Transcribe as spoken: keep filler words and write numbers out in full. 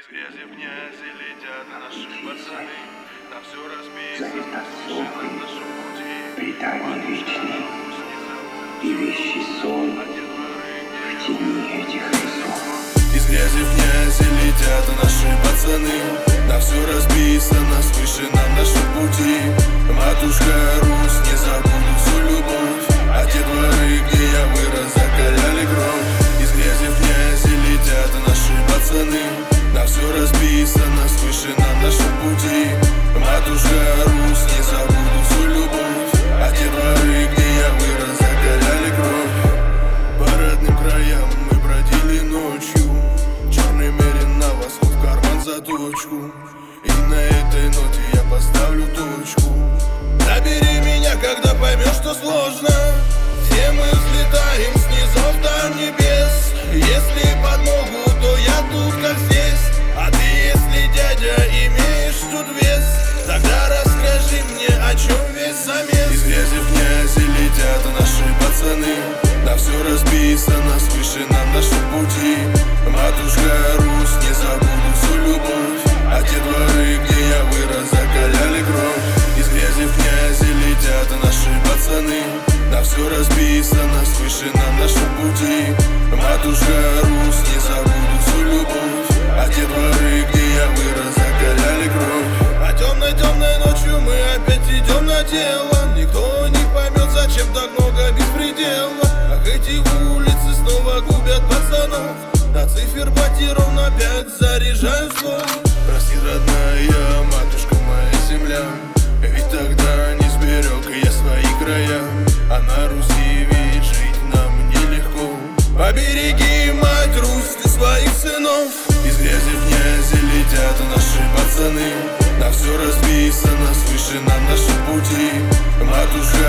Из грязи в грязи летят наши пацаны, на все расписано, слышно на нашем пути. Предание вечное и вещий сон в тени этих лесов. Из грязи в грязи летят наши пацаны, на все расписано, слышно на нашем пути. Матушка Русь, не забуду всю любовь, а те дворы, где я вырос, закаляли кровь. Из грязи в грязи летят наши пацаны, на все расписано, слышно на нашем пути. Матушка Русь, не забуду всю любовь, а те дворы, где я вырос, закаляли кровь. По родным краям мы бродили ночью, черный мерин на восход, в карман заточку. И на этой ноте я поставлю точку. Набери меня, когда поймешь, что сложно. Все мы взлетаем с низов до небес. Если подмогу, то я тут как здесь. А ты, если дядя, имеешь тут вес, тогда расскажи мне, о чем весь замес. Из грязи в грязи летят наши пацаны, на все расписано, слышно на нашем пути. Матушка Русь, не забуду всю любовь, а те дворы, где я вырос, закаляли кровь. Из грязи в грязи летят наши пацаны, на все расписано, слышно на нашем пути. Матушка Русь, не забуду всю любовь, а те дворы, где я вырос, закаляли кровь. А темной-темной ночью мы опять идем на дело. Никто не поймет, зачем так много беспредела. Ах, эти улицы снова губят пацанов, на циферблате на пять заряжаю слов. Прости, родная матушка, моя земля, ведь тогда не сберег я свои края. А на Руси ведь жить нам нелегко. Побереги, мать Русь, ты своих сынов. Из грязи в грязи летят наши пацаны, на все расписано, слышно на нашем пути. Матушка